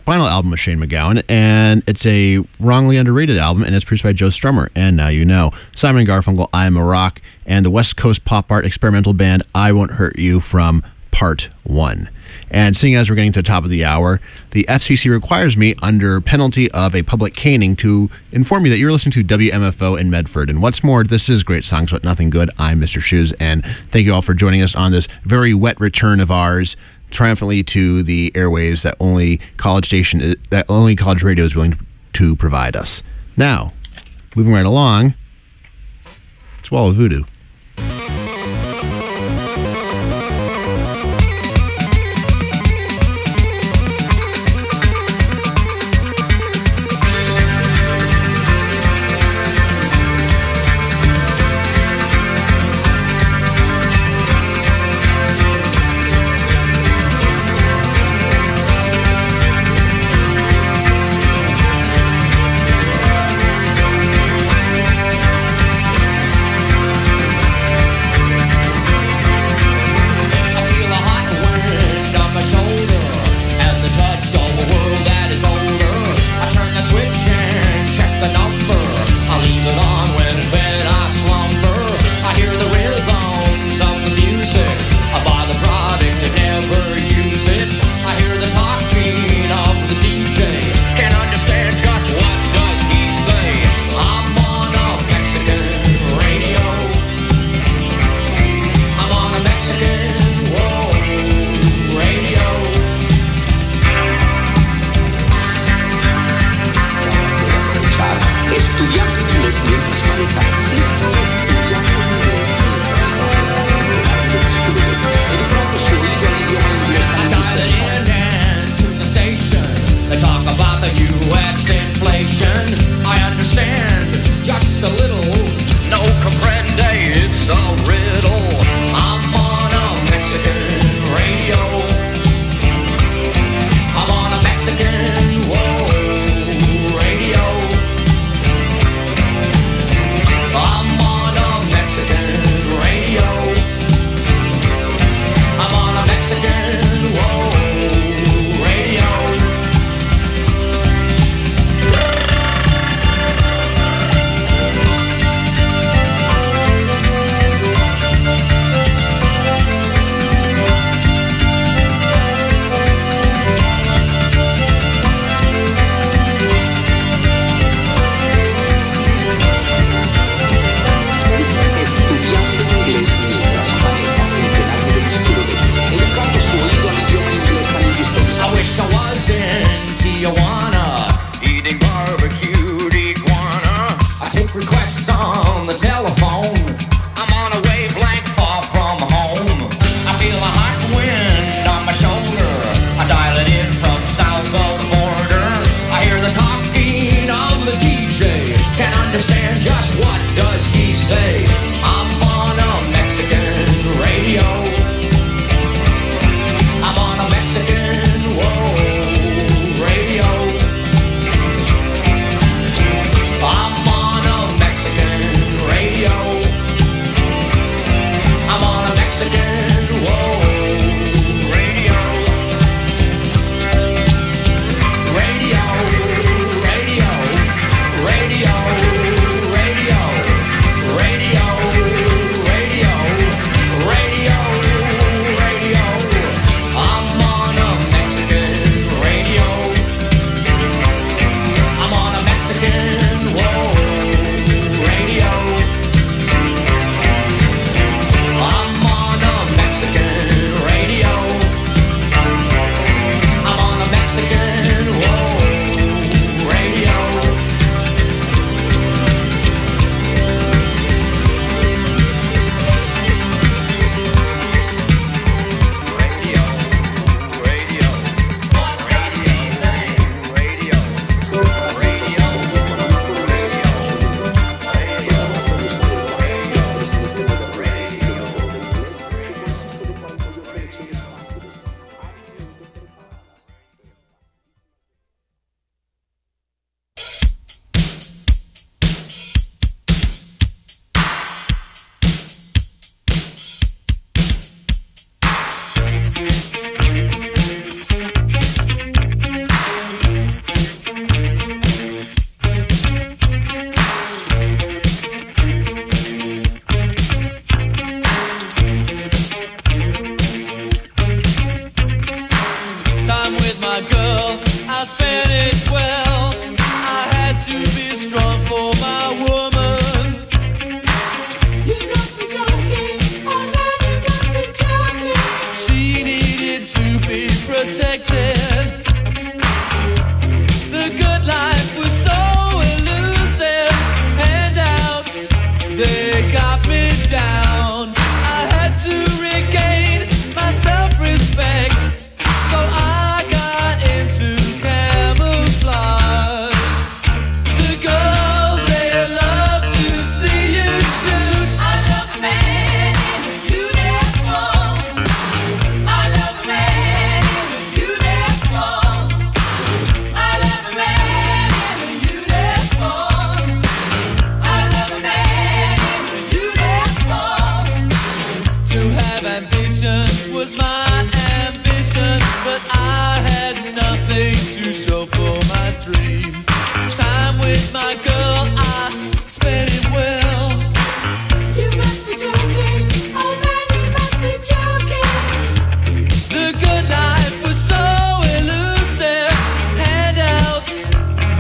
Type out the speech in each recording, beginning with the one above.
final album of Shane MacGowan, and it's a wrongly underrated album, and it's produced by Joe Strummer. And now you know. Simon & Garfunkel, I Am a Rock, and the West Coast pop art experimental band I Won't Hurt You from Part 1. And seeing as we're getting to the top of the hour, the FCC requires me, under penalty of a public caning, to inform you that you're listening to WMFO in Medford. And what's more, this is Great Songs But Nothing Good. I'm Mr. Shoes, and thank you all for joining us on this very wet return of ours, triumphantly to the airwaves that only college radio is willing to provide us. Now, moving right along, it's Wall of Voodoo.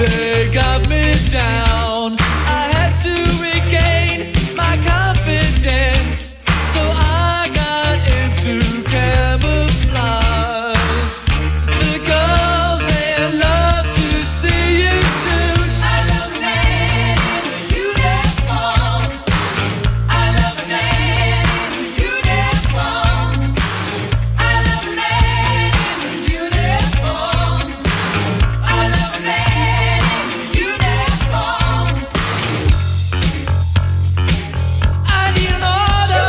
They got me down. I had to regain my confidence, so I got into camouflage. The girls, they love to see you shoot. I love a man in a uniform. I love a man in a uniform. I love a man in a uniform. I love a man in a uniform. I need an order.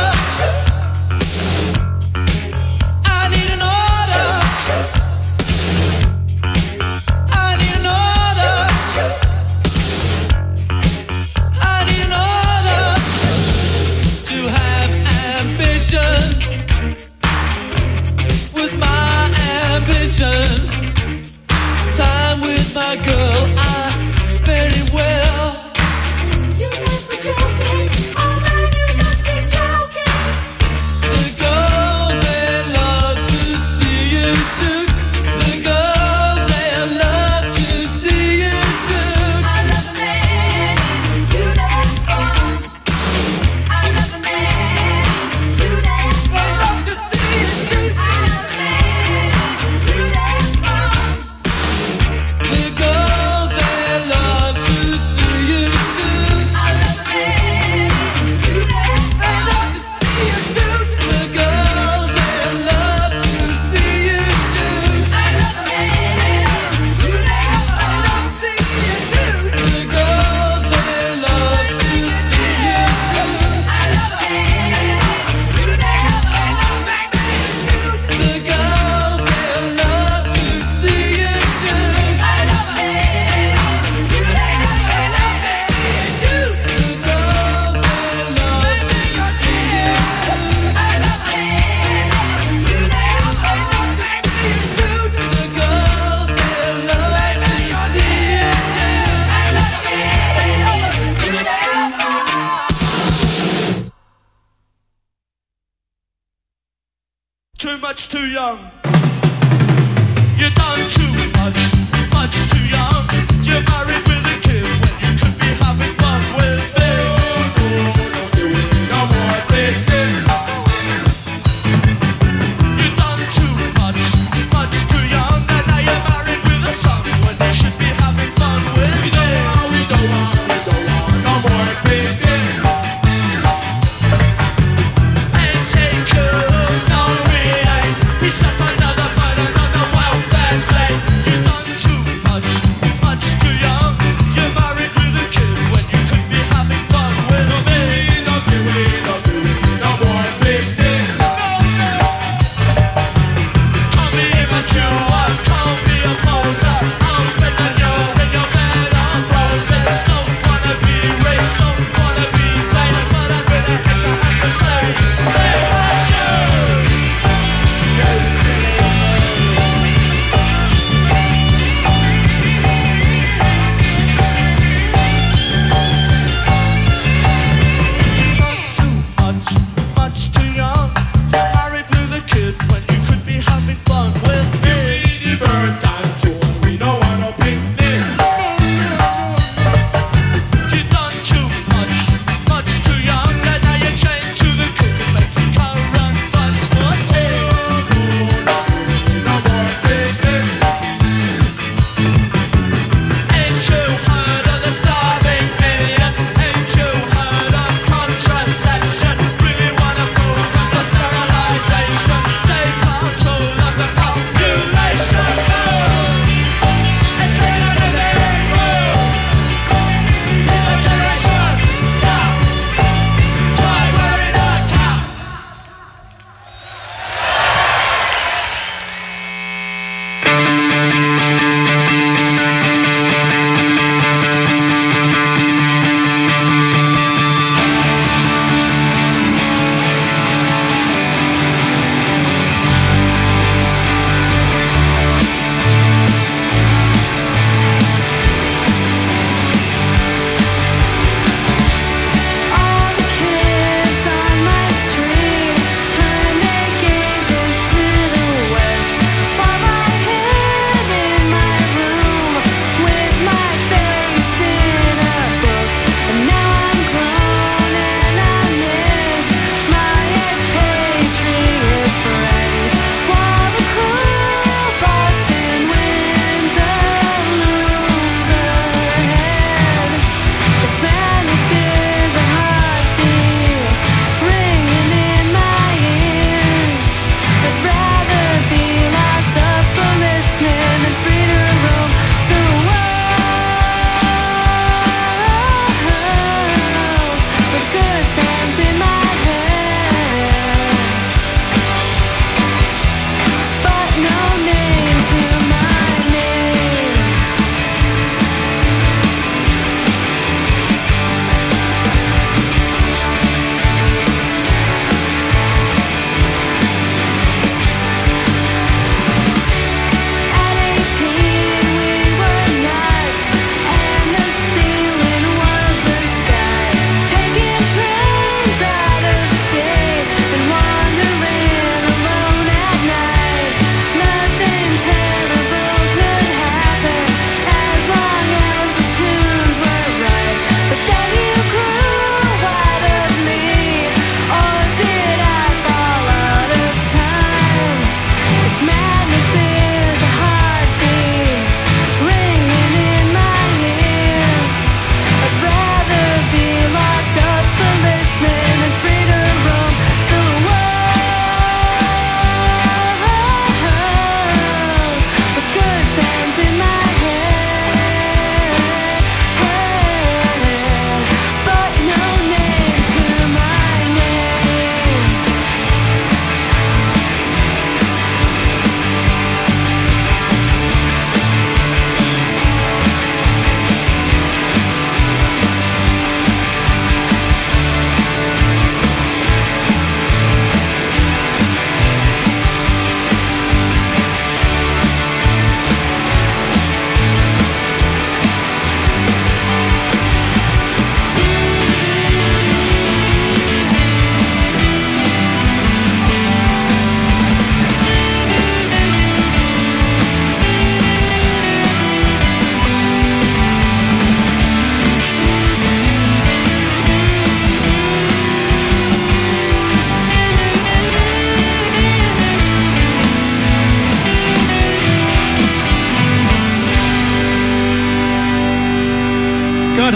I need an order. I need an order. I need an order to have ambition. With my ambition, time with my girl, I spend it well. You must be joking. Oh man, you must be joking. The girls, they love to see you shoot. The girls, they love to see you shoot. I love a man in a uniform. I love a man in a uniform. They love to see you shoot. I love a man in a uniform. The girls, they love to see you shoot. I love a man in a uniform. They love to see you shoot. The girls, they love to see you shoot. I love a man in a uniform. They love to see you shoot. The girls, they love to see you shoot. I love a man in a uniform. The girls, they love to see you shoot. I love a man in a uniform. The girls, they love to see you shoot. I love a man in a uniform. The girls, they love to see you shoot. I love a man in a uniform. Too much, too young. You done too much too young. You're married with a kid when you could be having fun with me. You done too much too young, and now you're married with a son when you should be having fun with me. We don't want no more baby. And take no, we ain't. We slept another wild fast day. You done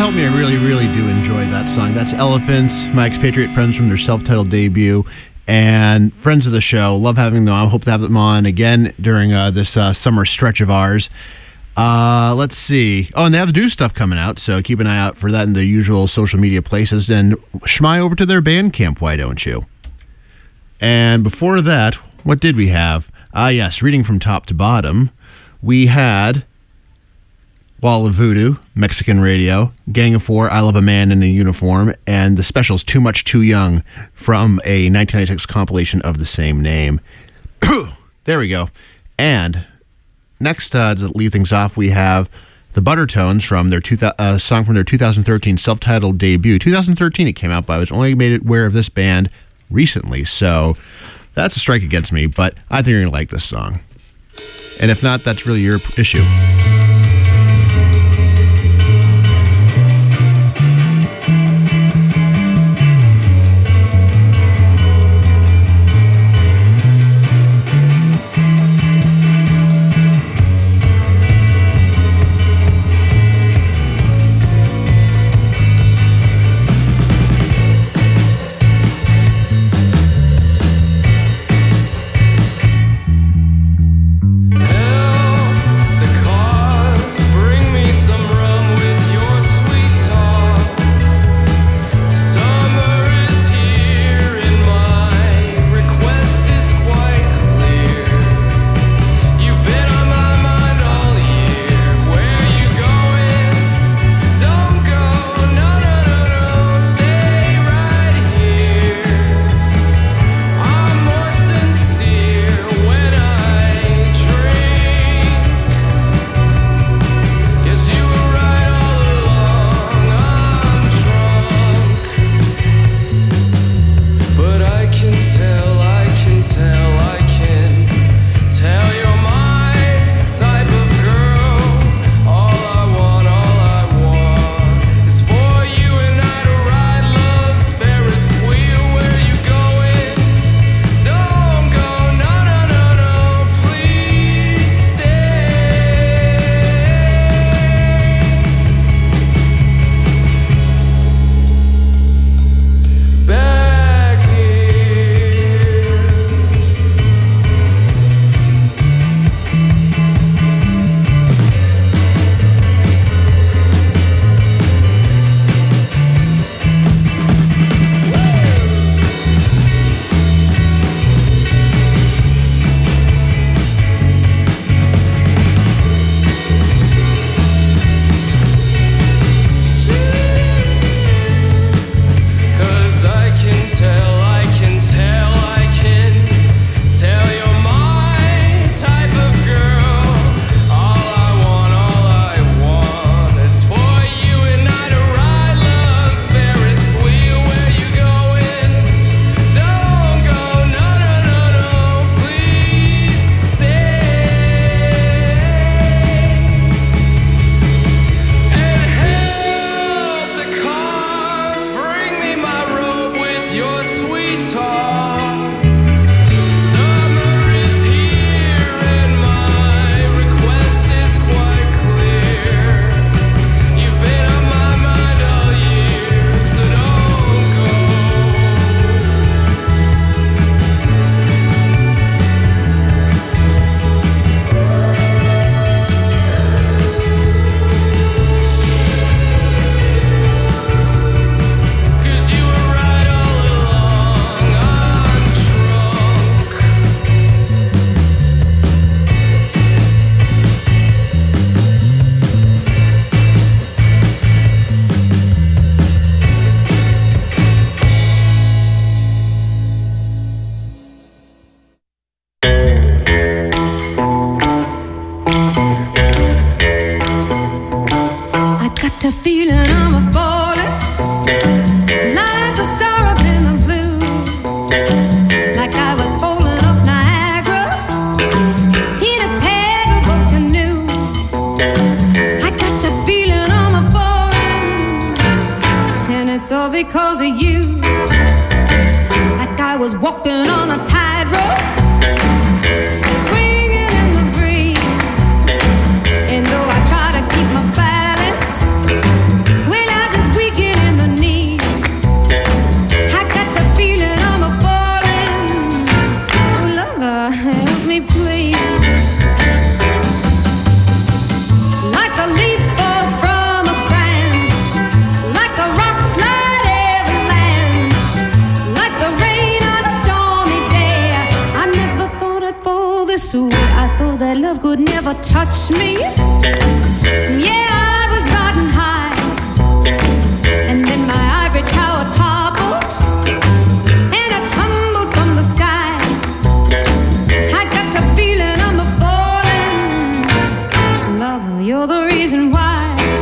Help Me, I really, really do enjoy that song. That's Elephants, my expatriate friends from their self-titled debut, and friends of the show. Love having them on. I hope to have them on again during this summer stretch of ours. Let's see. Oh, and they have new stuff coming out, so keep an eye out for that in the usual social media places. And schmy over to their Bandcamp, why don't you? And before that, what did we have? Yes, reading from top to bottom, we had Wall of Voodoo, Mexican Radio, Gang of Four, I Love a Man in a Uniform, and the specials Too Much Too Young from a 1996 compilation of the same name. There we go. And next, to leave things off, we have the Buttertones from their song from their 2013 self-titled debut. 2013 it came out, but I was only made aware of this band recently, so that's a strike against me, but I think you're going to like this song. And if not, that's really your issue. got a feeling I'm a falling, like a star up in the blue, like I was falling off Niagara in a paddle canoe. I got a feeling I'm a falling, and it's all because of you. Like I was walking on a tightrope, swinging in the breeze, and though I try to keep my balance, well, I touch me. Yeah, I was riding high, and then my ivory tower toppled, and I tumbled from the sky. I got the feeling I'm a falling. Lover, you're the reason why.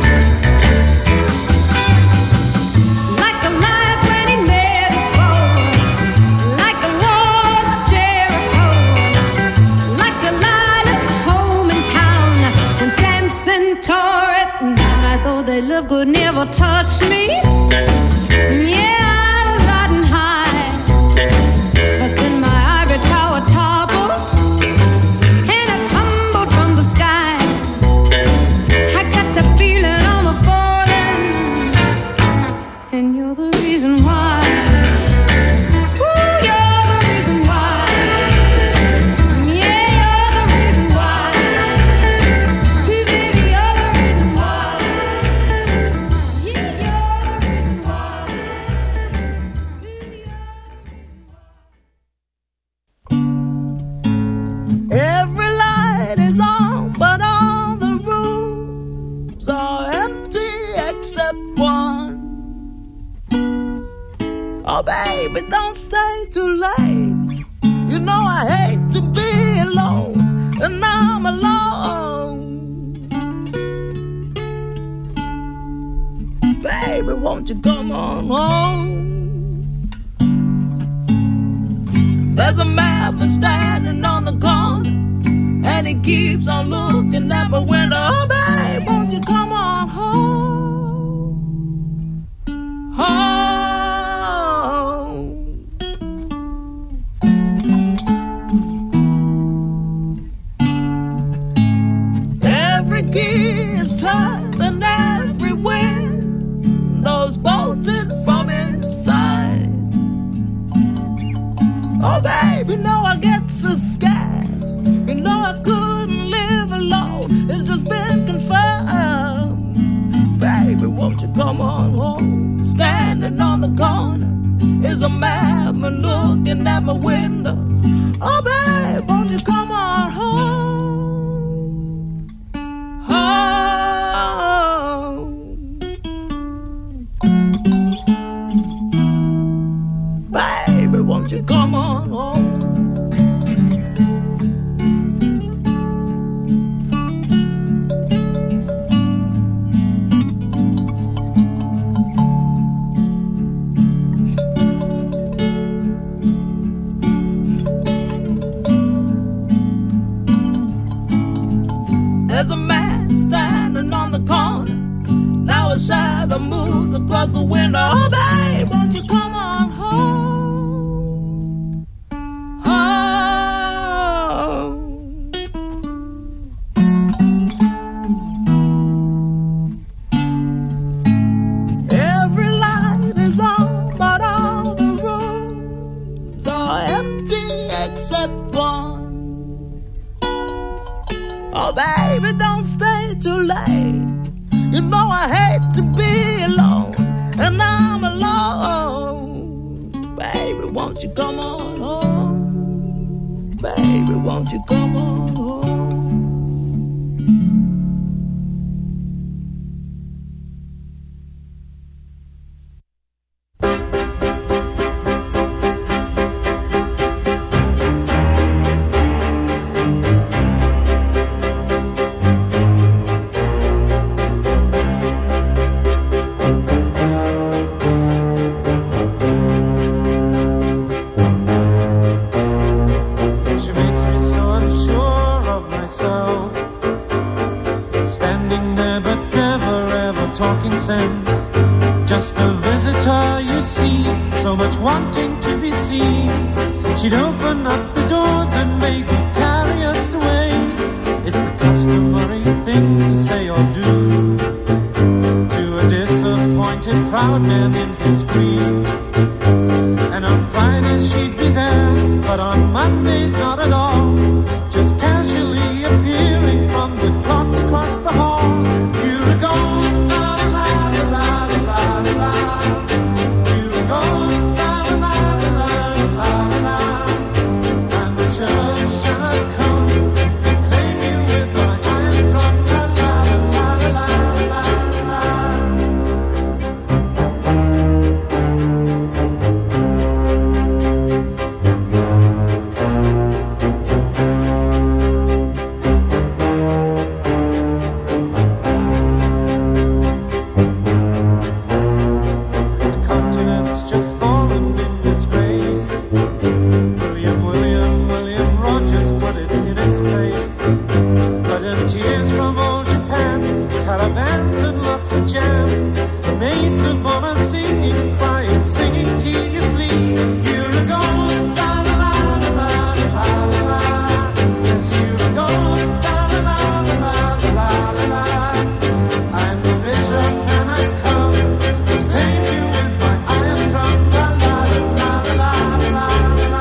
Like a lion when he met his foe, like the walls of Jericho, like Delilah's home in town when Samson tore it down. I thought that love could never touch me. Yeah, I was riding high, but then my ivory tower toppled, and I tumbled from the sky. I got the feeling I'm a falling, and you're the reason why. Ooh, you're the reason why. Yeah, you're the reason why. Ooh, baby, you're the reason why. Yeah, you're the reason why. Ooh, Every light is on, but all the rooms are empty except one. Oh, baby, don't stay too late. You know I hate to be alone, and I'm alone. Baby, won't you come on home? There's a man standing on the corner, and he keeps on looking at my window. Oh, babe, won't you come on home? Home. Every key is turned and every window's bolted from inside. Oh, babe, you know I get so scared. You know I couldn't live alone. It's just been confirmed. Baby, won't you come on home? Standing on the corner is a man looking at my window. Oh, babe, won't you come on home? Home. Baby, won't you come on home? There's a man standing on the corner. Now a shadow moves across the window. Oh, babe, won't you come on home? Home. Every light is on, but all the rooms are empty except one. Oh, baby, don't stay too late. You know I hate to be alone, and I'm alone. Baby, won't you come on home? Baby, won't you come on home? She makes me so unsure of myself, standing there but never ever talking sense. Just a visitor, you see, so much wanting to be seen. She'd open up the doors and maybe carry us away. It's the customary thing to say or do to a disappointed proud man in his grief. And on Fridays she'd be there, but on Mondays not at all, just casually appearing from the clock across the hall. Here it goes, la la la la la la la. Here it goes, la la la la la la la. And the church shall come to claim you with my caravans and lots of jam. The maids of honor singing, crying, singing tediously. You're a ghost, la la la la la la la la. Yes, you're a ghost, la la la la la la la la. I'm the bishop and I come to claim you with my iron drum, la la la la la la la.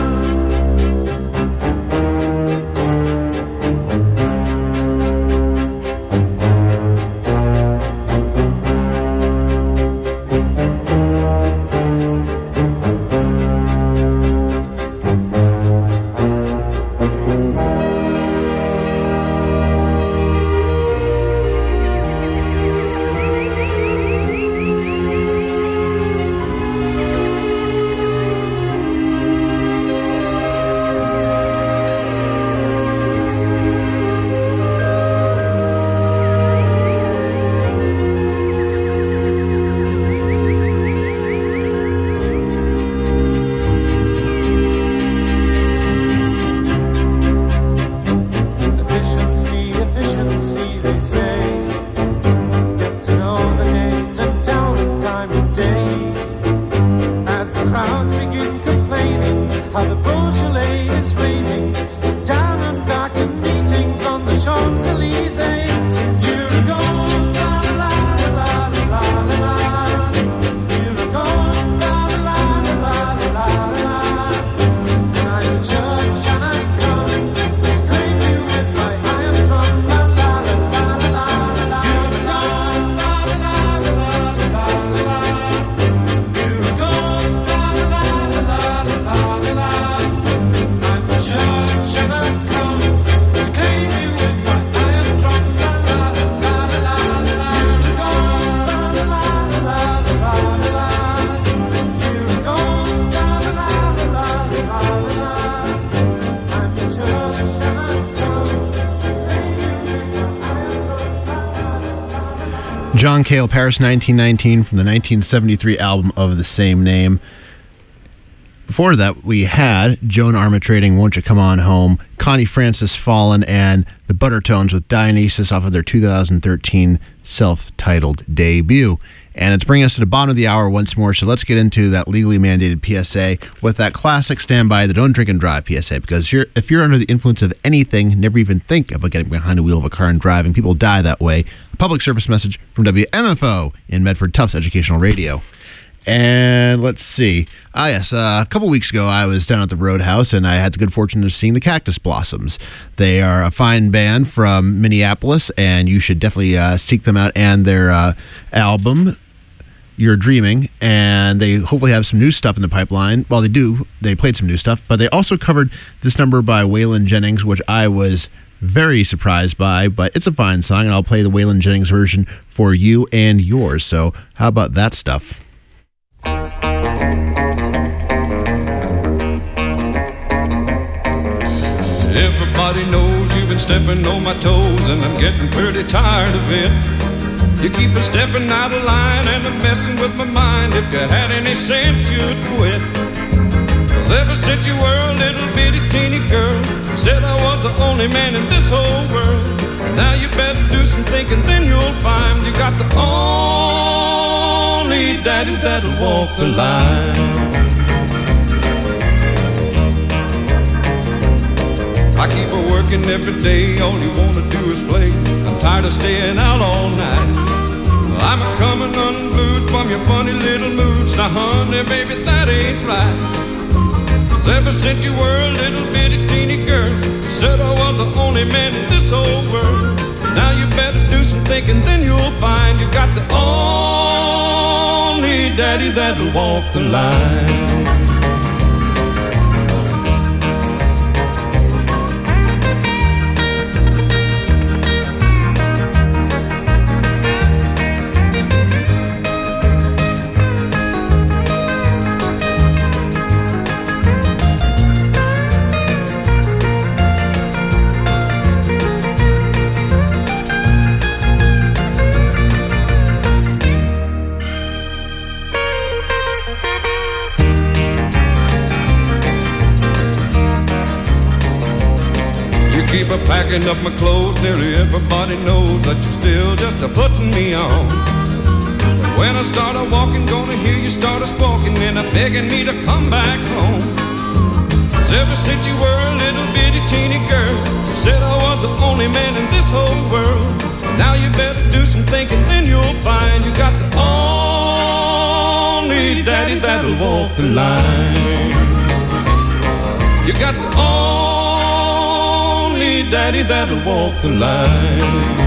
John Cale, Paris 1919, from the 1973 album of the same name. Before that, we had Joan Armatrading, Won't You Come On Home, Connie Francis, Fallen, and the Buttertones with Dionysus off of their 2013 self-titled debut. And it's bringing us to the bottom of the hour once more, so let's get into that legally mandated PSA with that classic standby, the Don't Drink and Drive PSA, because if you're under the influence of anything, never even think about getting behind the wheel of a car and driving. People die that way. A public service message from WMFO in Medford, Tufts Educational Radio. And let's see. Yes, a couple weeks ago, I was down at the Roadhouse, and I had the good fortune of seeing the Cactus Blossoms. They are a fine band from Minneapolis, and you should definitely seek them out and their album, You're Dreaming, and they hopefully have some new stuff in the pipeline. Well, they do. They played some new stuff, but they also covered this number by Waylon Jennings, which I was very surprised by, but it's a fine song, and I'll play the Waylon Jennings version for you and yours. So how about that stuff? Everybody knows you've been stepping on my toes, and I'm getting pretty tired of it. You keep a stepping out of line and I'm messing with my mind. If you had any sense, you'd quit. 'Cause ever since you were a little bitty teeny girl, said I was the only man in this whole world. Now you better do some thinking, then you'll find you got the only daddy that'll walk the line. I keep her working every day, all you wanna do is play. I'm tired of staying out all night. I'm a coming unglued from your funny little moods. Now honey, baby, that ain't right. 'Cause ever since you were a little bitty teeny girl, you said I was the only man in this whole world. Now you better do some thinking, then you'll find you got the only daddy that'll walk the line. Packing up my clothes, nearly everybody knows that you're still just a putting me on. When I started walking, gonna hear you start a squawking and a begging me to come back home. 'Cause ever since you were a little bitty teeny girl, you said I was the only man in this whole world. Now you better do some thinking, then you'll find you got the only daddy that'll walk the line. You got the only daddy that'll walk the line.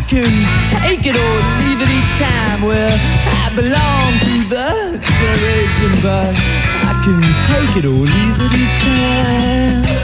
can take it or leave it each time. Well, I belong to the generation, but I can take it or leave it each time.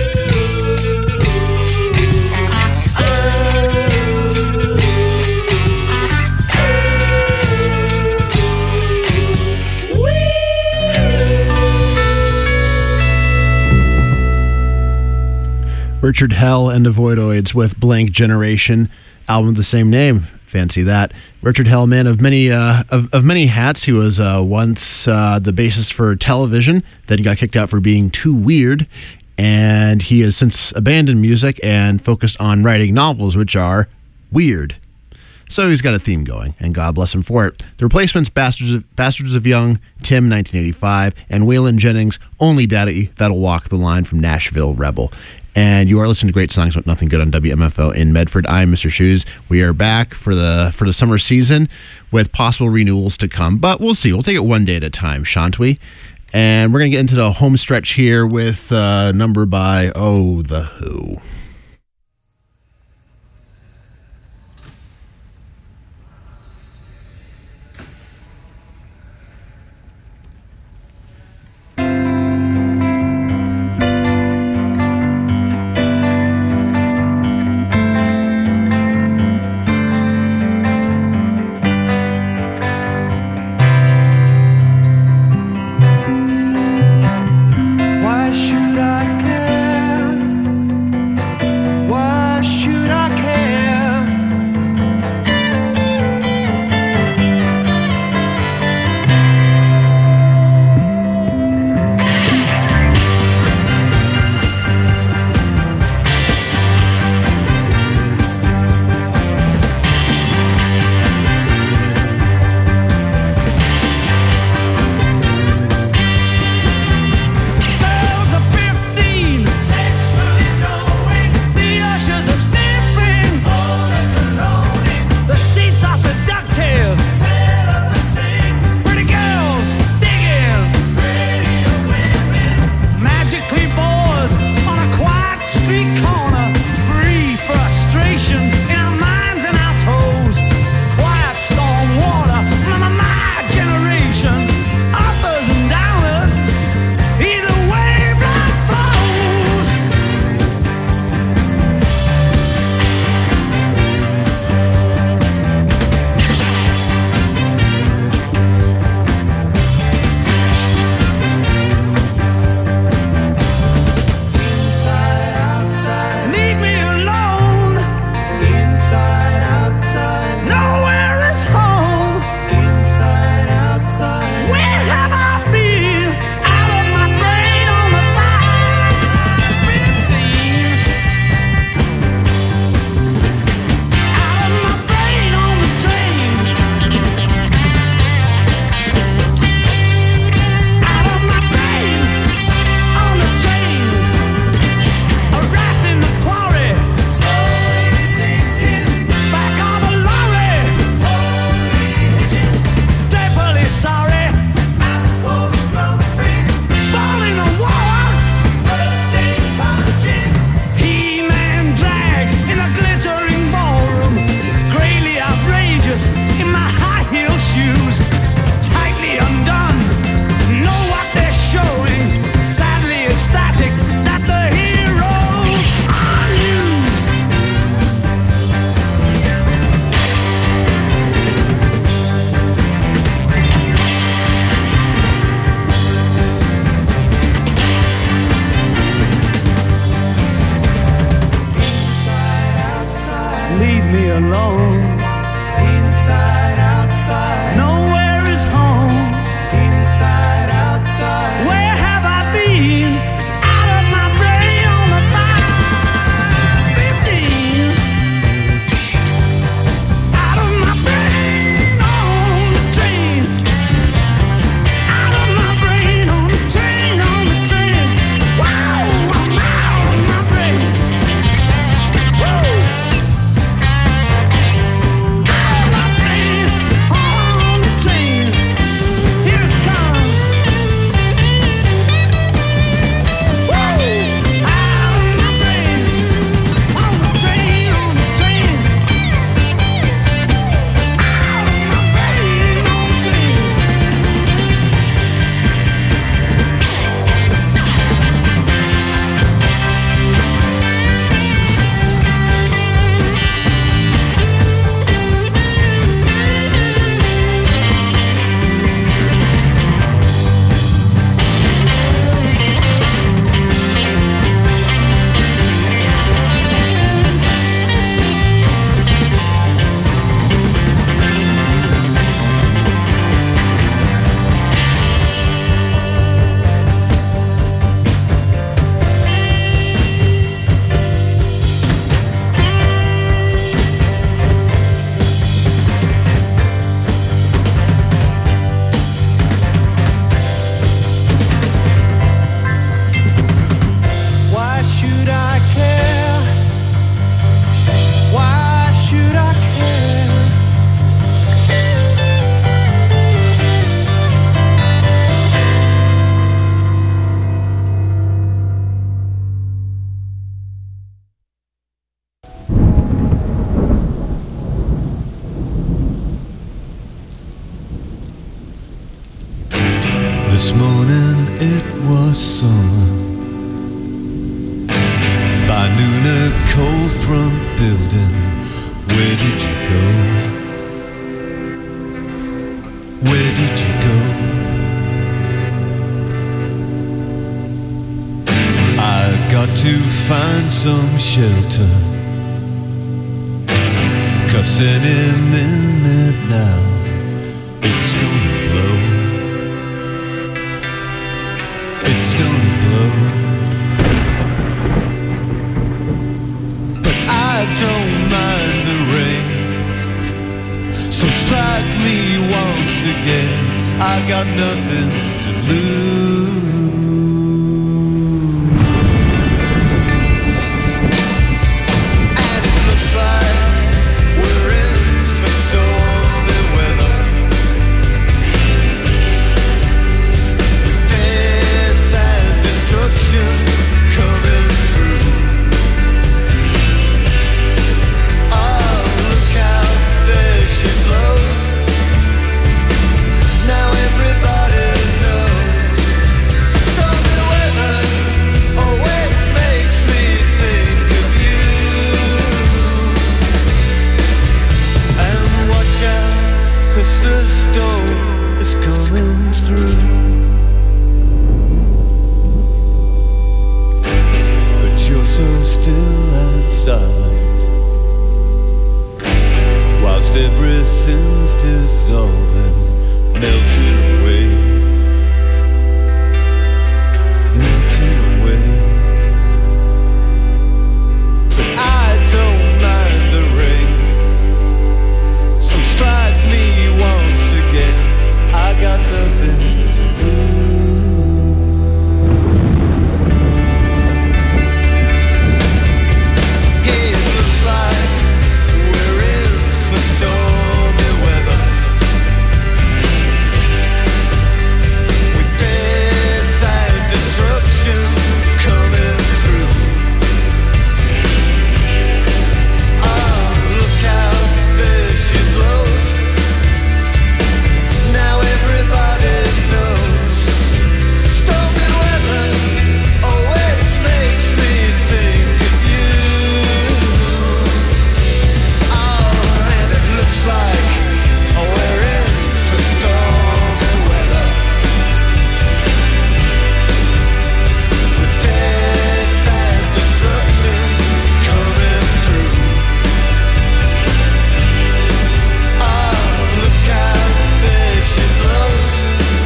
Richard Hell and the Voidoids with Blank Generation, album of the same name. Fancy that. Richard Hell, man of many many hats. He was once the bassist for Television, then he got kicked out for being too weird, and he has since abandoned music and focused on writing novels, which are weird. So he's got a theme going, and God bless him for it. The Replacements, Bastards of Young, Tim, 1985, and Waylon Jennings, Only Daddy That'll Walk the Line from Nashville Rebel. And you are listening to Great Songs with Nothing Good on WMFO in Medford. I'm Mr. Shoes. We are back for the summer season with possible renewals to come, but we'll see. We'll take it one day at a time, shan't we? And we're going to get into the home stretch here with a number by, The Who. Why should I care? did you go? I've got to find some shelter, 'cause any minute now it's gonna blow. It's gonna blow. But I don't mind the rain, so strike me once again. I got nothing to lose. And it looks like we're in for stormy weather. Death and destruction coming through. Oh, look out, there she blows. Now everybody knows. Stormy weather always makes me think of you. And watch out, 'cause the storm is coming through. But you're so still and silent, whilst everything's dissolving, melting away, melting away. But I don't mind the rain, so strike me once again. I got nothing to lose. Yeah, it looks like we're in for stormy weather. With death and destruction coming through. Oh, look out, there she blows. Now everybody knows. Stormy weather always makes me think of you. Oh, and it looks like we're in for stormy weather. With death and destruction coming through. Oh, look out, there she blows.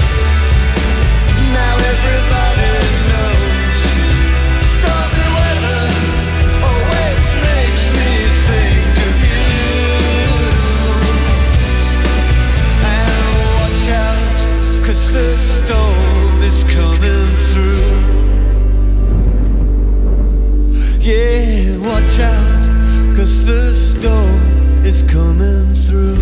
Now everybody knows. Stormy weather always makes me think of you. And watch out, 'cause the storm is coming through. Yeah, watch out, 'cause the storm is coming through.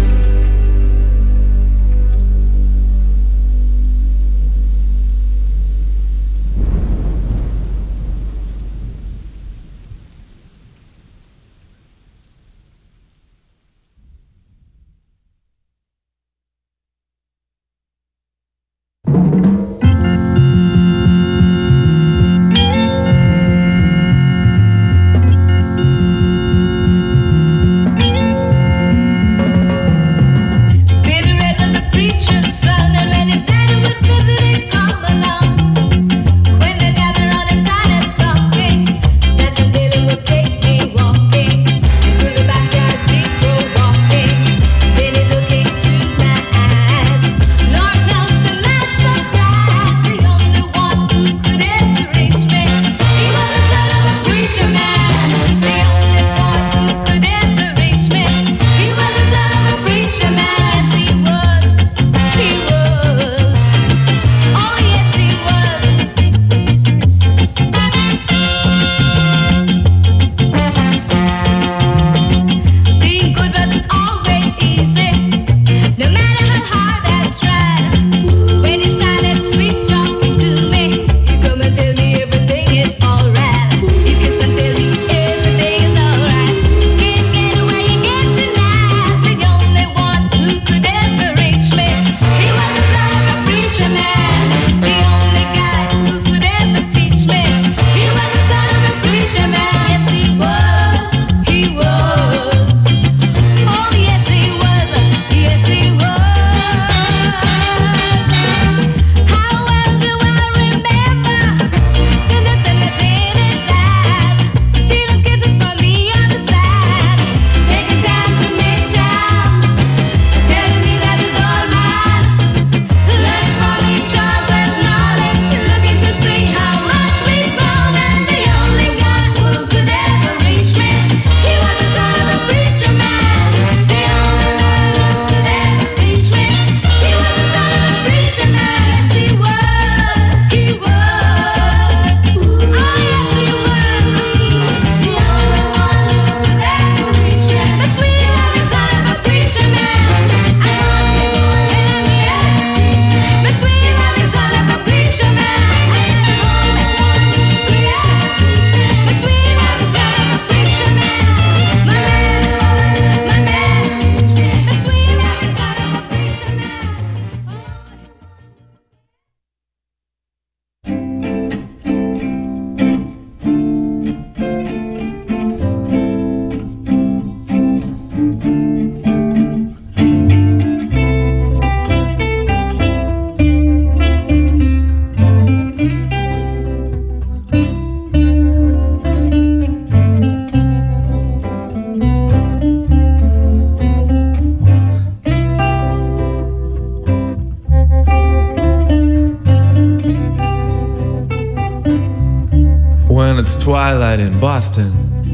it's twilight in Boston.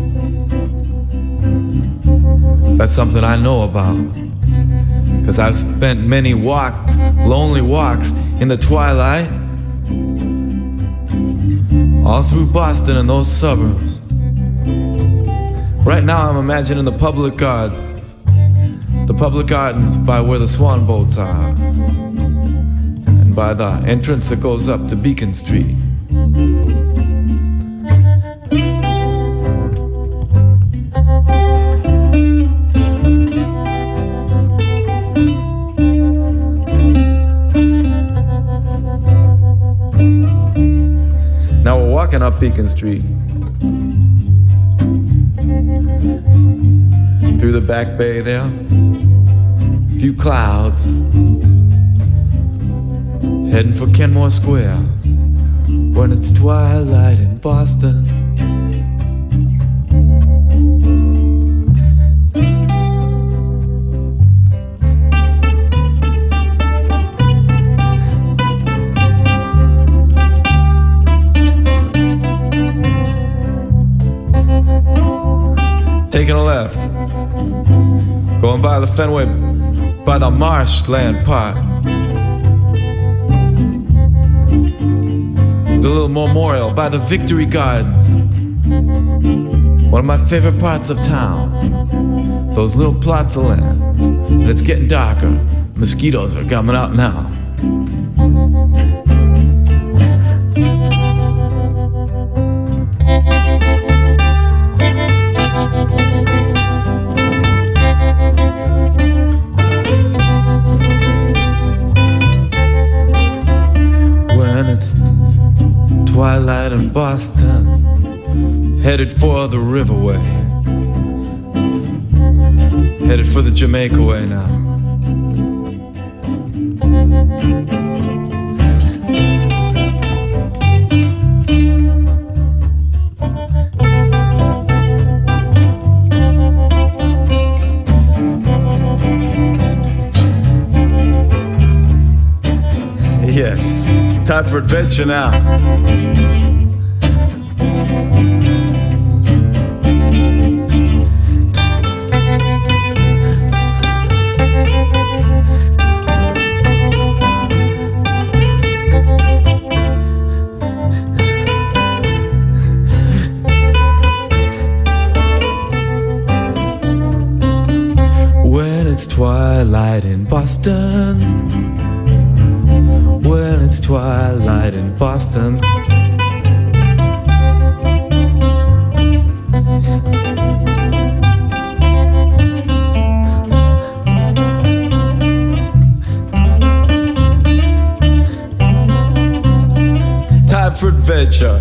That's something I know about, 'cause I've spent many lonely walks in the twilight, all through Boston and those suburbs. Right now I'm imagining the public gardens by where the swan boats are, and by the entrance that goes up to Beacon Street. Now we're walking up Beacon Street, through the back bay there, a few clouds, heading for Kenmore Square, when it's twilight in Boston. Taking a left, going by the Fenway, by the Marshland Park, the little memorial by the Victory Gardens, one of my favorite parts of town, those little plots of land. And it's getting darker, mosquitoes are coming out now. Twilight in Boston, headed for the Riverway, headed for the Jamaica Way now. Yeah, time for adventure now. When it's twilight in Boston, when it's twilight in Boston, time for adventure.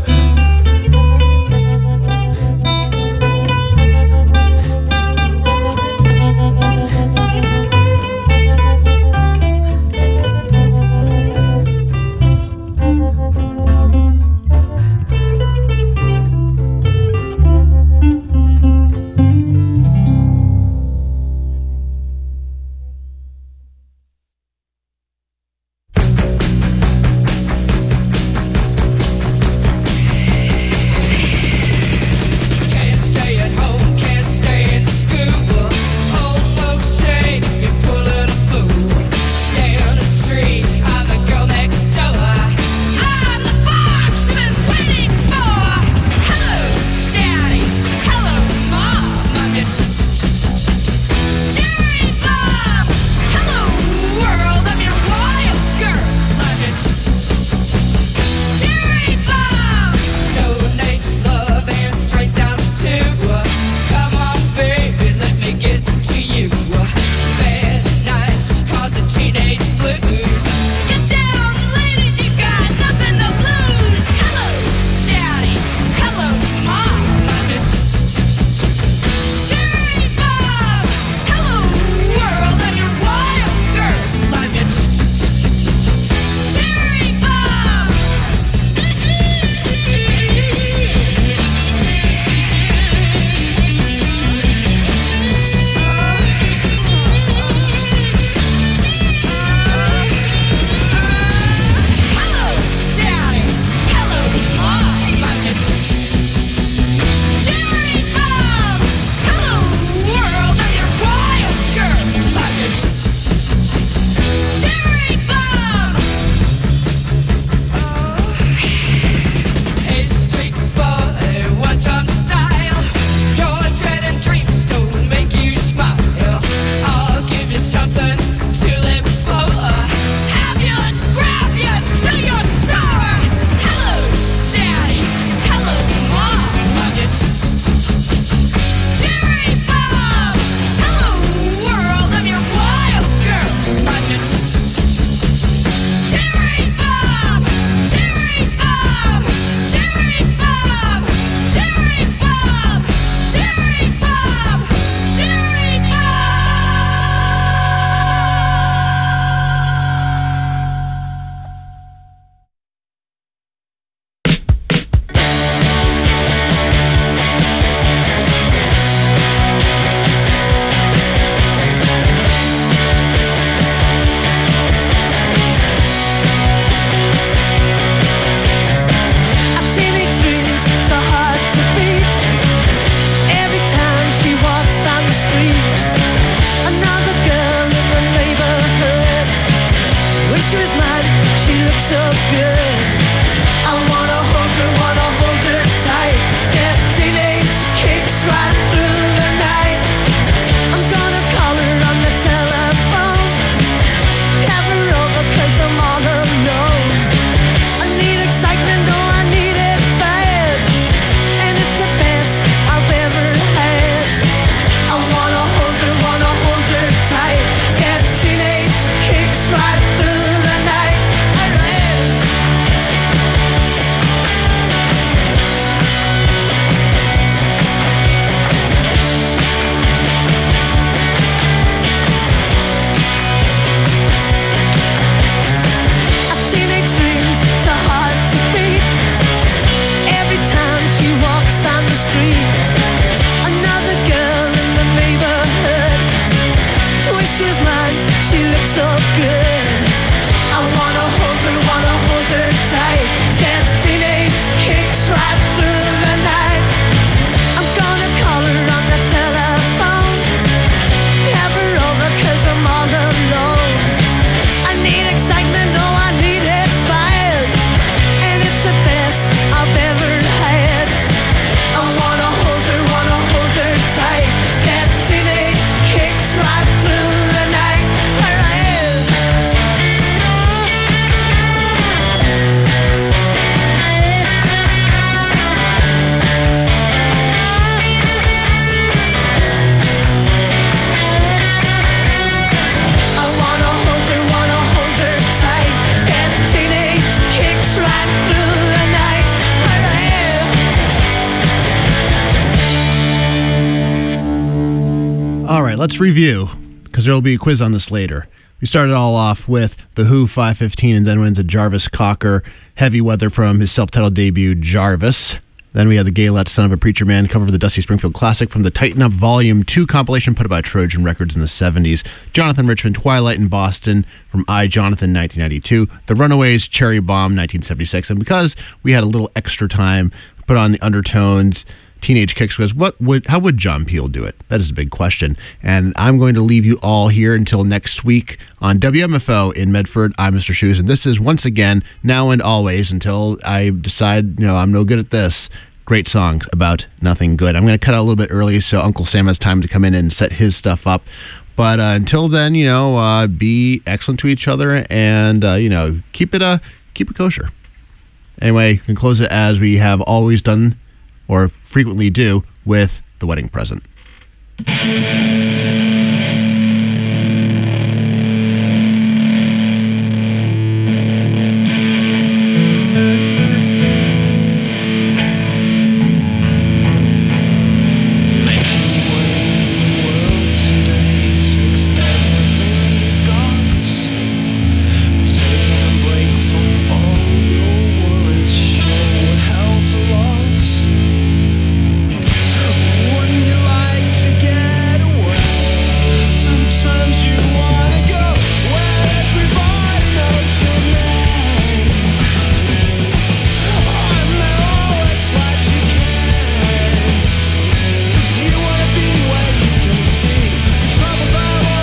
let's review, because there will be a quiz on this later. We started all off with The Who 515 and then went to Jarvis Cocker, Heavy Weather from his self-titled debut, Jarvis. Then we had the Gaylettes, Son of a Preacher Man, cover of the Dusty Springfield classic from the Tighten Up Volume 2 compilation put out by Trojan Records in the 70s. Jonathan Richman, Twilight in Boston from I, Jonathan, 1992. The Runaways, Cherry Bomb, 1976. And because we had a little extra time, put on the Undertones, Teenage Kicks, because how would John Peel do it? That is a big question. And I'm going to leave you all here until next week on WMFO in Medford. I'm Mr. Shoes, and this is once again, now and always, until I decide, I'm no good at this, great songs about nothing good. I'm going to cut out a little bit early so Uncle Sam has time to come in and set his stuff up. But until then, be excellent to each other and, keep it kosher. Anyway, we can close it as we have always done or frequently do with The Wedding Present.